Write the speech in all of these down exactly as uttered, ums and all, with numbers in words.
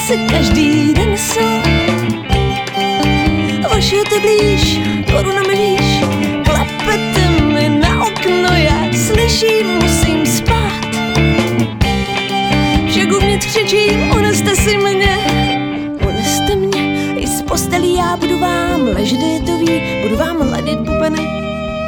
noci každý den jsou. Vašujete blíž, korunami výš, klepete mi na okno, já slyším, musím spát. Však uvnitř křičím, uneste si mě, uneste mě i z postelí, já budu vám ležet, je to ví, budu vám ladit bubeny.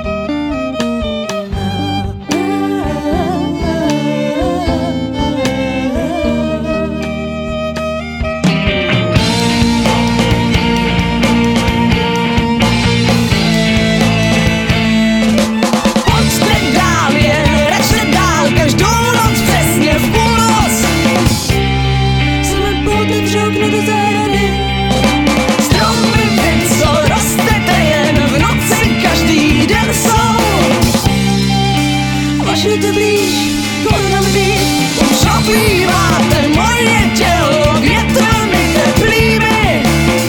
Vašujete blíž, korunami výš, už obýváte moje tělo větrami teplými.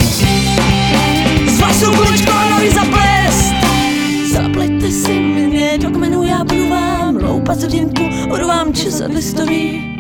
S vašou kuličkou i zaplést, zaplete si mě do kmenu, já budu vám loupat z hodinku, budu vám česat listový.